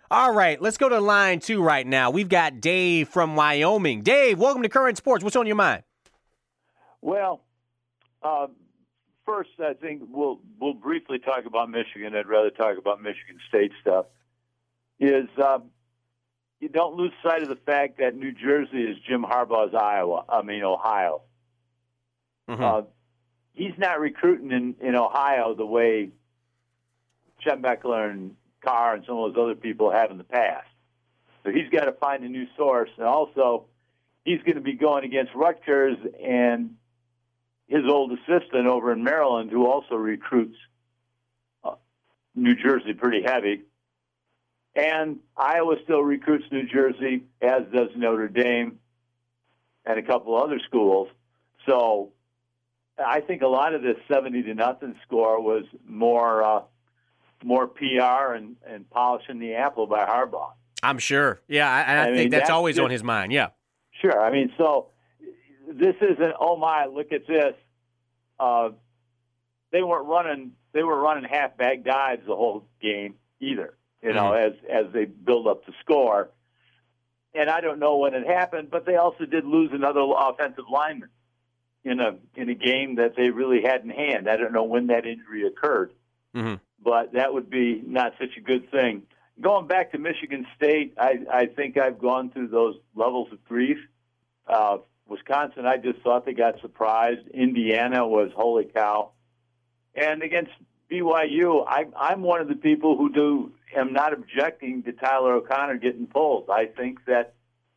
All right, let's go to line two right now. We've got Dave from Wyoming. Dave, welcome to Current Sports. What's on your mind? Well, uh, first, I think we'll we'll briefly talk about Michigan. I'd rather talk about Michigan State stuff. Is uh, you don't lose sight of the fact that New Jersey is Jim Harbaugh's Iowa. I mean Ohio. Mm-hmm. Uh, he's not recruiting in, in Ohio the way Chet Beckler and Carr and some of those other people have in the past. So he's got to find a new source. And also, he's going to be going against Rutgers and his old assistant over in Maryland, who also recruits uh, New Jersey pretty heavy. And Iowa still recruits New Jersey, as does Notre Dame and a couple other schools. So I think a lot of this seventy to nothing score was more uh, more P R and, and polishing the apple by Harbaugh. I'm sure. Yeah, I, I, I think mean, that's, that's always just on his mind. Yeah. Sure. I mean, so this isn't, oh my, look at this. Uh, they weren't running. They were running half-back dives the whole game either. You know, mm-hmm. as as they build up the score. And I don't know when it happened, but they also did lose another offensive lineman in a in a game that they really had in hand. I don't know when that injury occurred, mm-hmm. but that would be not such a good thing. Going back to Michigan State, I, I think I've gone through those levels of grief. Uh, Wisconsin, I just thought they got surprised. Indiana was holy cow. And against B Y U, I, I'm one of the people who do am not objecting to Tyler O'Connor getting pulled. I think that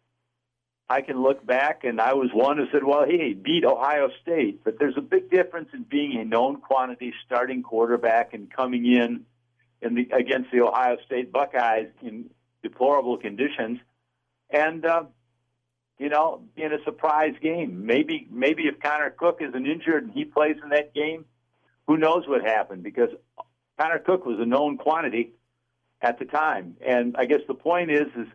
I can look back, and I was one who said, well, he beat Ohio State. But there's a big difference in being a known quantity starting quarterback and coming in, in the, against the Ohio State Buckeyes in deplorable conditions and, uh, you know, in a surprise game. Maybe maybe if Connor Cook isn't injured and he plays in that game, who knows what happened, because Connor Cook was a known quantity at the time. And I guess the point is, is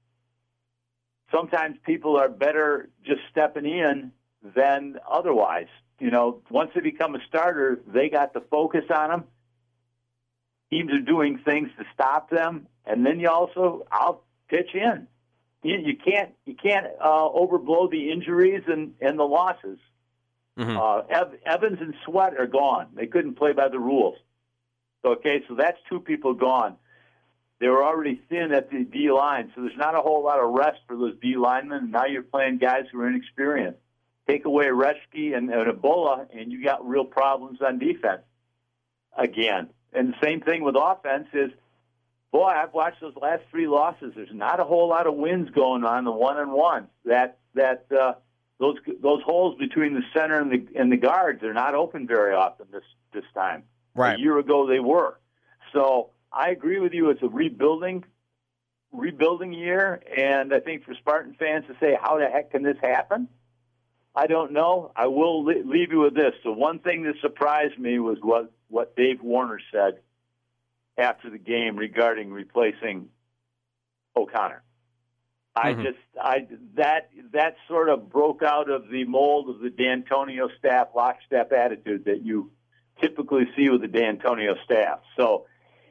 sometimes people are better just stepping in than otherwise. You know, once they become a starter, they got the focus on them. Teams are doing things to stop them, and then you also, I'll pitch in. You, you can't you can't uh, overblow the injuries and, and the losses. Mm-hmm. Uh, Ev- Evans and Sweat are gone. They couldn't play by the rules. Okay, so that's two people gone. They were already thin at the D line, so there's not a whole lot of rest for those D linemen. And now you're playing guys who are inexperienced. Take away Reschke and, and Ebola, and you got real problems on defense again. And the same thing with offense is, boy, I've watched those last three losses. There's not a whole lot of wins going on, the one and one. That that uh, those those holes between the center and the and the guards are not open very often this this time. Right. A year ago they were. So I agree with you. It's a rebuilding rebuilding year, and I think for Spartan fans to say, how the heck can this happen? I don't know. I will leave you with this. The one thing that surprised me was what, what Dave Warner said after the game regarding replacing O'Connor. I mm-hmm. just, I that that sort of broke out of the mold of the D'Antonio staff lockstep attitude that you typically see with the D'Antonio staff. So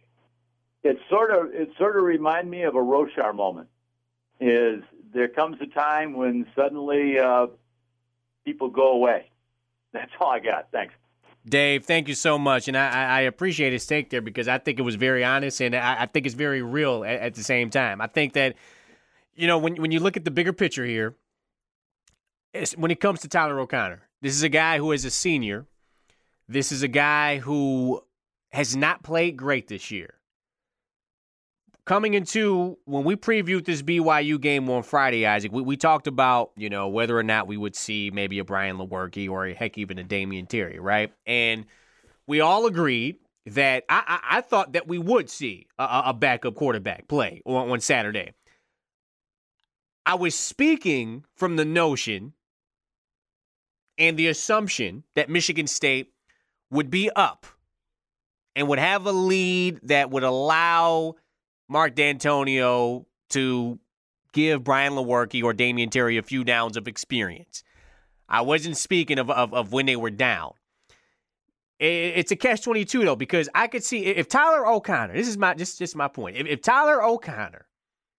it sort of it sort of reminded me of a Roshar moment. Is there comes a time when suddenly uh, people go away. That's all I got. Thanks. Dave, thank you so much. And I, I appreciate his take there, because I think it was very honest, and I, I think it's very real at, at the same time. I think that, you know, when, when you look at the bigger picture here, it's, when it comes to Tyler O'Connor, this is a guy who is a senior. This is a guy who has not played great this year. Coming into, when we previewed this B Y U game on Friday, Isaac, we, we talked about, you know, whether or not we would see maybe a Brian Lewerke or, a, heck, even a Damian Terry, right? And we all agreed that I, I, I thought that we would see a, a backup quarterback play on, on Saturday. I was speaking from the notion and the assumption that Michigan State would be up and would have a lead that would allow Mark D'Antonio to give Brian Lewerke or Damian Terry a few downs of experience. I wasn't speaking of, of, of when they were down. it's a catch twenty-two, though, because I could see if Tyler O'Connor, this is my just, just my point, if, if Tyler O'Connor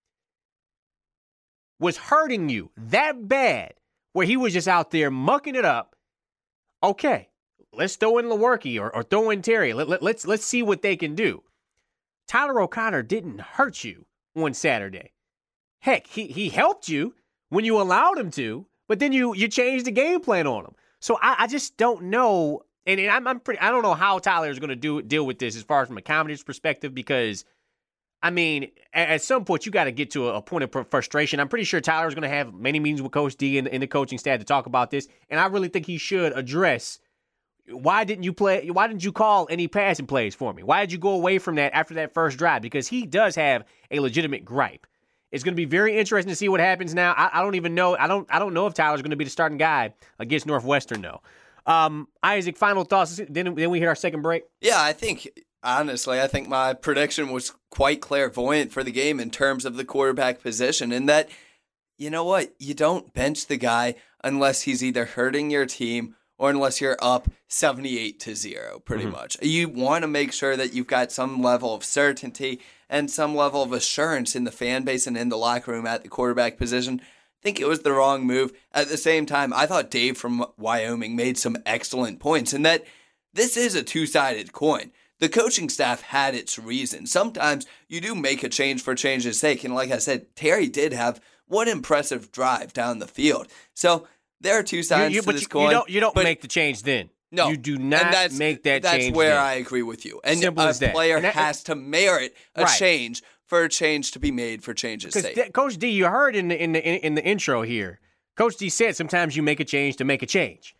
was hurting you that bad where he was just out there mucking it up, okay, let's throw in Lewerke or, or throw in Terry. Let, let, let's, let's see what they can do. Tyler O'Connor didn't hurt you on Saturday. Heck, he, he helped you when you allowed him to, but then you, you changed the game plan on him. So I, I just don't know. And I'm, I'm pretty. I don't know how Tyler is going to do deal with this as far as from a commentator's perspective, because, I mean, at, at some point you got to get to a, a point of frustration. I'm pretty sure Tyler's going to have many meetings with Coach D and, and the coaching staff to talk about this, and I really think he should address why didn't you play? Why didn't you call any passing plays for me? Why did you go away from that after that first drive? Because he does have a legitimate gripe. It's going to be very interesting to see what happens now. I, I don't even know. I don't. I don't know if Tyler's going to be the starting guy against Northwestern, though. Um, Isaac, final thoughts. Then, then we hit our second break. Yeah, I think, honestly, I think my prediction was quite clairvoyant for the game in terms of the quarterback position, in that, you know what, you don't bench the guy unless he's either hurting your team or unless you're up seventy-eight to zero, pretty mm-hmm. much. You want to make sure that you've got some level of certainty and some level of assurance in the fan base and in the locker room at the quarterback position. I think it was the wrong move. At the same time, I thought Dave from Wyoming made some excellent points, in that this is a two-sided coin. The coaching staff had its reasons. Sometimes you do make a change for change's sake, and like I said, Terry did have one impressive drive down the field. So there are two sides you, you, to but this you, coin. You don't, you don't but make the change then. No, you do not that's, make that that's change. That's where then. I agree with you. And Simple a as that. player that, has to merit a right. change for a change to be made for change's sake. Because Coach D, you heard in the in the in the intro here, Coach D said sometimes you make a change to make a change.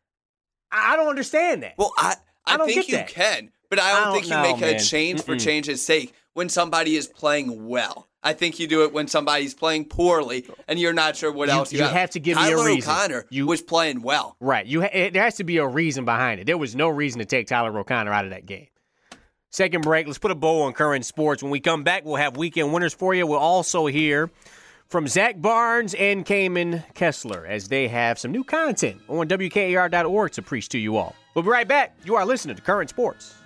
I, I don't understand that. Well, I I, I don't think get you that. can, but I don't, I don't think you know, make man. a change Mm-mm. for change's sake when somebody is playing well. I think you do it when somebody's playing poorly and you're not sure what You- else you, you have. have to give me a Tyler reason. O'Connor You- was playing well. Right. You ha- it, there has to be a reason behind it. There was no reason to take Tyler O'Connor out of that game. Second break. Let's put a bow on current sports. When we come back, we'll have weekend winners for you. We'll also hear from Zach Barnes and Cayman Kessler as they have some new content on W K A R dot org to preach to you all. We'll be right back. You are listening to Current Sports.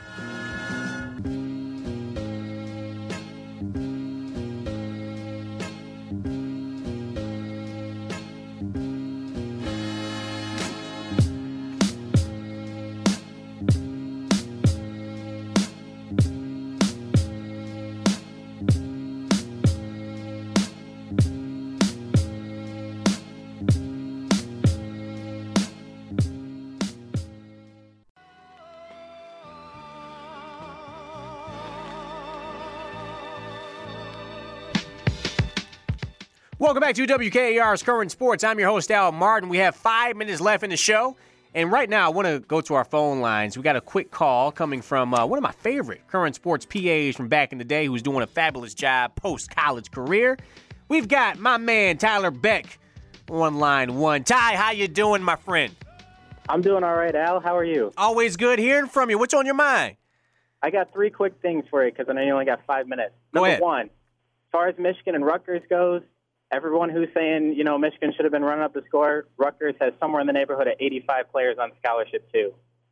Welcome back to W K A R's Current Sports. I'm your host, Al Martin. We have five minutes left in the show. And right now, I want to go to our phone lines. We got a quick call coming from uh, one of my favorite Current Sports P As from back in the day who's doing a fabulous job post-college career. We've got my man, Tyler Beck, on line one. Ty, how you doing, my friend? I'm doing all right, Al. How are you? Always good hearing from you. What's on your mind? I got three quick things for you because I know you only got five minutes. Go Number ahead. one, as far as Michigan and Rutgers goes, everyone who's saying, you know, Michigan should have been running up the score, Rutgers has somewhere in the neighborhood of eighty-five players on scholarship, too.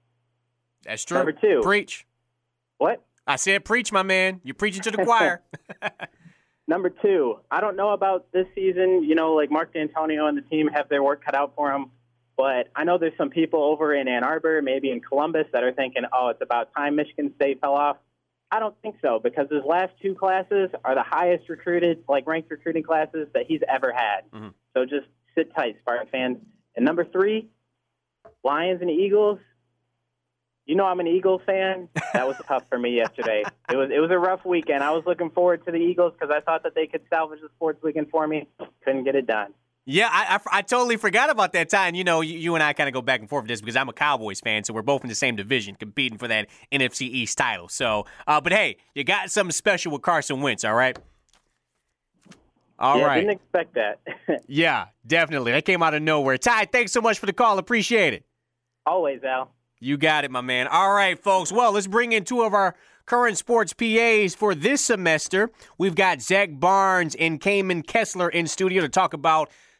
That's true. Number two. Preach. What? I said preach, my man. You're preaching to the choir. Number two, I don't know about this season. You know, like Mark D'Antonio and the team have their work cut out for them. But I know there's some people over in Ann Arbor, maybe in Columbus, that are thinking, oh, it's about time Michigan State fell off. I don't think so, because his last two classes are the highest recruited, like ranked recruiting classes that he's ever had. Mm-hmm. So just sit tight, Spartan fans. And number three, Lions and Eagles. You know I'm an Eagles fan. That was tough for me yesterday. It was it was a rough weekend. I was looking forward to the Eagles because I thought that they could salvage the sports weekend for me. Couldn't get it done. Yeah, I, I, I totally forgot about that time. You know, you, you and I kind of go back and forth with this because I'm a Cowboys fan, so we're both in the same division competing for that N F C East title. So, uh, but hey, you got something special with Carson Wentz, all right? All yeah, right. Didn't expect that. Yeah, definitely. That came out of nowhere. Ty, thanks so much for the call. Appreciate it. Always, Al. You got it, my man. All right, folks. Well, let's bring in two of our current sports P As for this semester. We've got Zach Barnes and Cayman Kessler in studio to talk about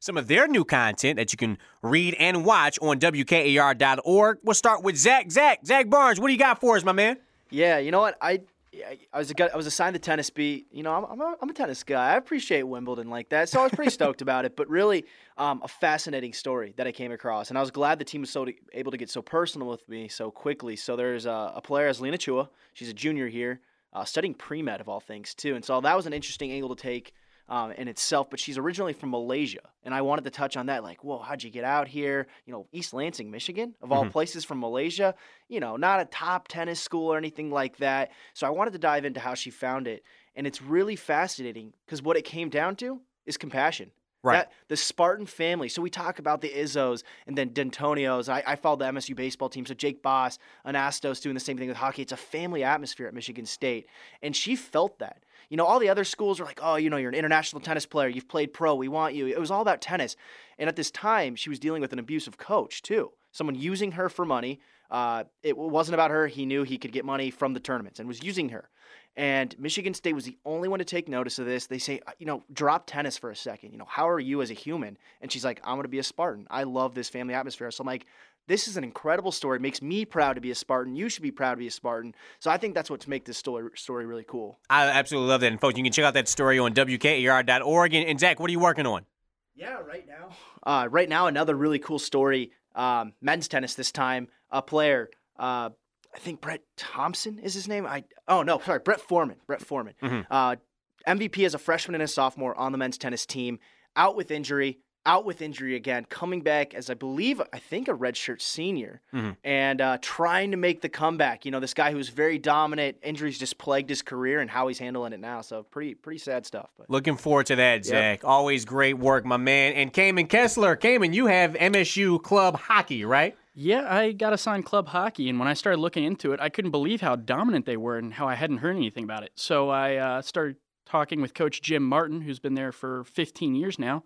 some of their new content that you can read and watch on W K A R dot org. We'll start with Zach. Zach, Zach Barnes, what do you got for us, my man? Yeah, you know what? I I was a, I was assigned the tennis beat. You know, I'm I'm a, I'm a tennis guy. I appreciate Wimbledon like that, so I was pretty stoked about it. But really, um, a fascinating story that I came across, and I was glad the team was so to, able to get so personal with me so quickly. So there's a, a player, Zelina Chua. She's a junior here, uh, studying pre-med of all things too, and so that was an interesting angle to take. Um, in itself, but she's originally from Malaysia, and I wanted to touch on that. Like, whoa, how'd you get out here? You know, East Lansing, Michigan, of all mm-hmm. places, from Malaysia. You know, not a top tennis school or anything like that. So I wanted to dive into how she found it, and it's really fascinating because what it came down to is compassion. Right. That, the Spartan family. So we talk about the Izzos and then D'Antonios. I, I follow the M S U baseball team. So Jake Boss, Anastos doing the same thing with hockey. It's a family atmosphere at Michigan State, and she felt that. You know, all the other schools are like, oh, you know, you're an international tennis player. You've played pro. We want you. It was all about tennis. And at this time, she was dealing with an abusive coach, too. Someone using her for money. Uh, it wasn't about her. He knew he could get money from the tournaments and was using her. And Michigan State was the only one to take notice of this. They say, you know, drop tennis for a second. You know, how are you as a human? And she's like, I'm going to be a Spartan. I love this family atmosphere. So I'm like, this is an incredible story. It makes me proud to be a Spartan. You should be proud to be a Spartan. So I think that's what makes this story story really cool. I absolutely love that. And folks, you can check out that story on W K A R dot org. And, and Zach, what are you working on? Yeah, right now. Uh, right now, another really cool story. Um, men's tennis this time. A player, uh, I think Brett Thompson is his name. I Oh, no, sorry, Brett Foreman. Brett Foreman. Mm-hmm. Uh, M V P as a freshman and a sophomore on the men's tennis team. Out with injury. Out with injury again, coming back as I believe, I think a redshirt senior, mm-hmm. and uh, trying to make the comeback. You know, this guy who was very dominant, injuries just plagued his career, and how he's handling it now. So pretty pretty sad stuff. But looking forward to that, Zach. Yep. Always great work, my man. And Cayman Kessler, Cayman, you have M S U club hockey, right? Yeah, I got assigned club hockey, and when I started looking into it, I couldn't believe how dominant they were and how I hadn't heard anything about it. So I uh, started talking with Coach Jim Martin, who's been there for fifteen years now.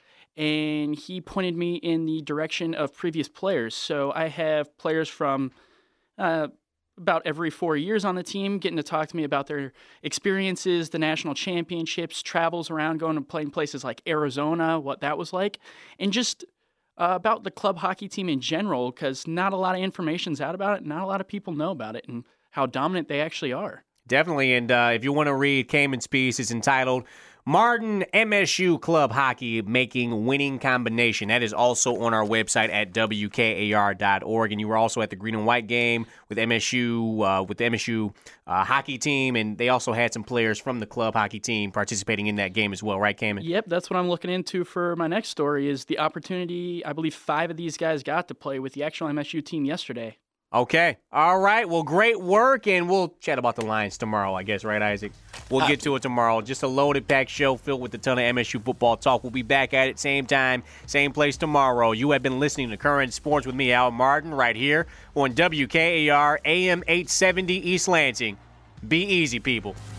And he pointed me in the direction of previous players. So I have players from uh, about every four years on the team getting to talk to me about their experiences, the national championships, travels around, going to playing places like Arizona, what that was like, and just uh, about the club hockey team in general, because not a lot of information's out about it. Not a lot of people know about it and how dominant they actually are. Definitely. And uh, if you want to read Cayman's piece, it's entitled Martin M S U Club Hockey Making Winning Combination. That is also on our website at W K A R dot org. And you were also at the green and white game with M S U, uh, with the M S U uh, hockey team. And they also had some players from the club hockey team participating in that game as well, right, Cayman? Yep, that's what I'm looking into for my next story is the opportunity. I believe five of these guys got to play with the actual M S U team yesterday. Okay. All right. Well, great work, and we'll chat about the Lions tomorrow, I guess, right, Isaac? We'll uh, get to it tomorrow. Just a loaded, packed show filled with a ton of M S U football talk. We'll be back at it same time, same place tomorrow. You have been listening to Current Sports with me, Al Martin, right here on W K A R A M eight seventy East Lansing. Be easy, people.